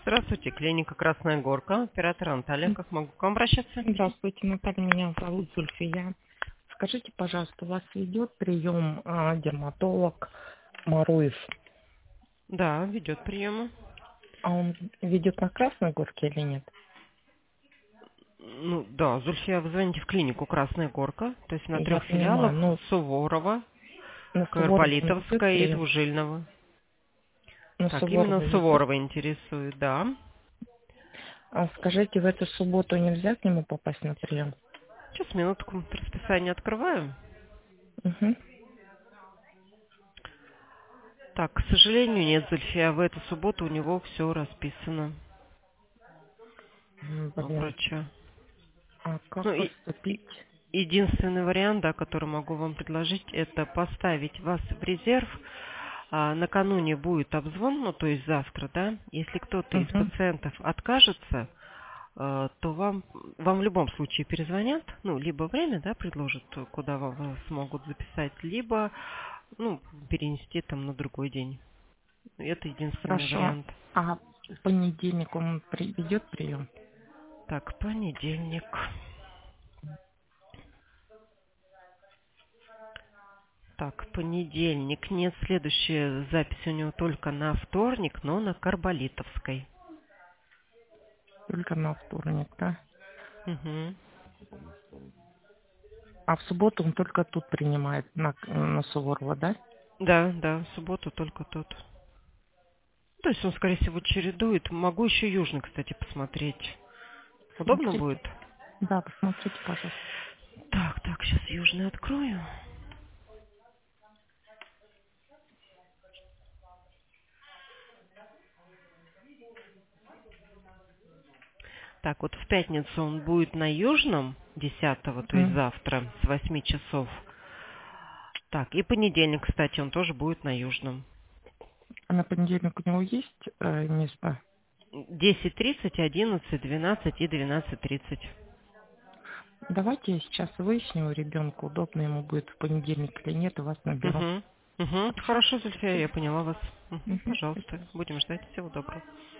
Здравствуйте, клиника «Красная Горка», оператор Анталия. Как могу к вам обращаться? Здравствуйте, Наталья, меня зовут Зульфия. Скажите, пожалуйста, у вас ведет прием дерматолог Маруев? Да, ведет приемы. А он ведет на Красной Горке или нет? Ну, да, Зульфия, вы звоните в клинику «Красная Горка», то есть на Я 3 понимаю, филиалах: но Суворова, на Суворова он ведет Арболитовская и прием? Двужильного. На Так, именно Суворова ведет. Суворова интересует, да. А скажите, в эту субботу нельзя к нему попасть на прием? Сейчас, минутку, расписание открываю. Угу. Так, к сожалению, нет, Зульфия, в эту субботу у него все расписано у Блин, врача. а как Ну, поступить? единственный вариант, да, который могу вам предложить, это поставить вас в резерв. Накануне будет обзвон, ну, то есть завтра, да. Если кто-то из Угу. пациентов откажется, то вам в любом случае перезвонят, ну, либо время, да, предложат, куда вас смогут записать, либо, ну, перенести там на другой день. Это единственный Хорошо. вариант. А в понедельник он ведет прием? Так, понедельник. Так, понедельник. Нет, следующая запись у него только на вторник, но на Карболитовской. Только на вторник, да? Угу. А в субботу он только тут принимает, на Суворова, да? Да, да, в субботу только тот. То есть он, скорее всего, чередует. Могу еще Южный, кстати, посмотреть. Удобно Смотрите. будет? Да, посмотрите, пожалуйста. Так, сейчас Южный открою. Так, вот в пятницу он будет на Южном, 10-го, то есть М. завтра, с 8 часов. Так, и понедельник, кстати, он тоже будет на Южном. А на понедельник у него есть место? 10:30, 11, 12 и 12:30. Давайте я сейчас выясню у ребенка, удобно ему будет в понедельник или нет, и вас наберу. Угу. Угу. Хорошо? Хорошо, Зульфия, Спасибо. я поняла вас. Угу. Мгм, Пожалуйста, спасибо. будем ждать. Всего доброго.